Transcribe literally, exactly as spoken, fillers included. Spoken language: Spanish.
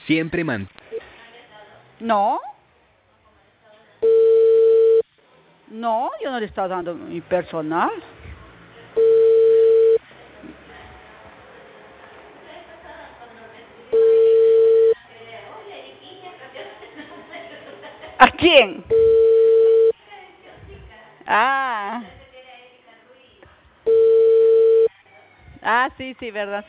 Siempre man... No, no, yo no le estaba dando mi personal. ¿A quién? Ah, ah, sí, sí, verdad.